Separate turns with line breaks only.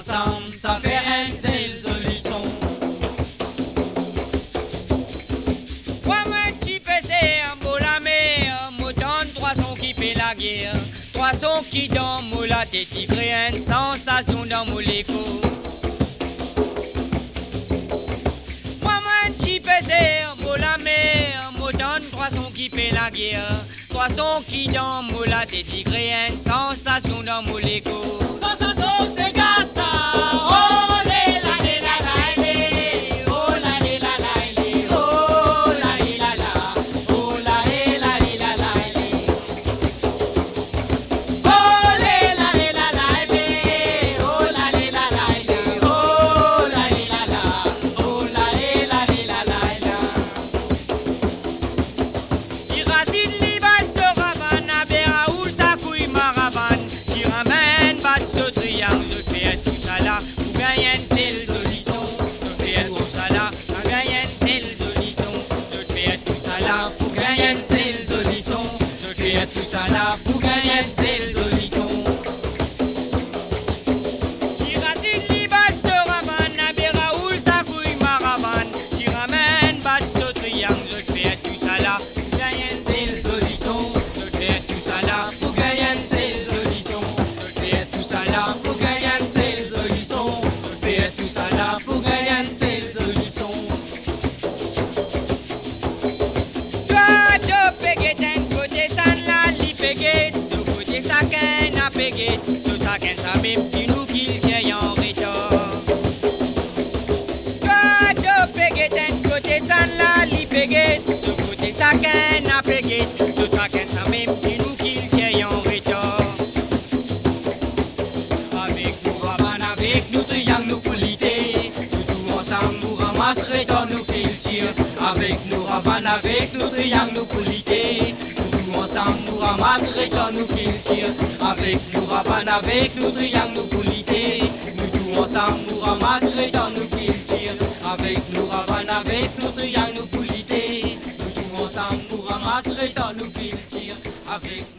ensemble, ça fait une seule solution.
Moi, petit PC, un beau la mer, m'autant 300 qui fait la guerre. 300 qui dans mon la tête, qui crée une sensation dans mon écho. Moi, petit PC, un beau la mer, m'autant 300 qui fait la guerre. 300 qui dans mon la tête, qui crée une sensation dans mon écho.
Sensation, c'est gassa. Oh, lé, la, lé, la, la, lé. Oh, la, lé, la, la, lé. Oh, la, lé, la, la. Oh, la, lé, la, lé, la, la, lé. Oh, lé, la, lé, la, la, lé. Oh, la, lé, la, la, lé. Oh, la, lé, la, la. Oh, la, lé, la, lé, la, la, la.
Tiracine liban se ravane, à Béraoul sa couille maravane. Tiramène bat ce triangle, je fais tout ça là, pour gagner une seule solution. Je fais tout ça là, pour gagner une seule solution. Je fais tout ça là, pour gagner une seule solution. Je fais tout ça là, pour gagner une seule solution. Tiracine liban se ravane, à Béraoul sa couille maravane. Tiramène bat ce triangle, je fais tout ça là, pour gagner une seule solution. Je fais tout ça là, pour gagner une seule solution. Je fais tout ça là, pour gagner une seule solution. Je fais tout ça là, pour gagner une seule solution. Toi, tu péguet un côté san la li péguet, ce côté sakin a péguet, ce sakin ça même qui nous qu'il vieille en retard. Toi, tu péguet un côté san la li péguet, ce côté sakin a péguet, ce sakin ça même qui nous qu'il vieille en retard.
Avec nous, Raban, avec nous, triangle, nous polité. Nous tous ensemble, nous ramasserons dans nos cultures. Avec nous, Raban, avec nous, triangle, nous polité. Nous tous ensemble, nous ramasserons dans nos cultures. Avec nous, Raban, avec nous, triangle, nous polité. Nous tous ensemble, nous ramasserons dans nos cultures. Avec nous, Raban, avec nous, triangle, nous polité. Nous tous ensemble, nous ramasserons dans nos cultures. Avec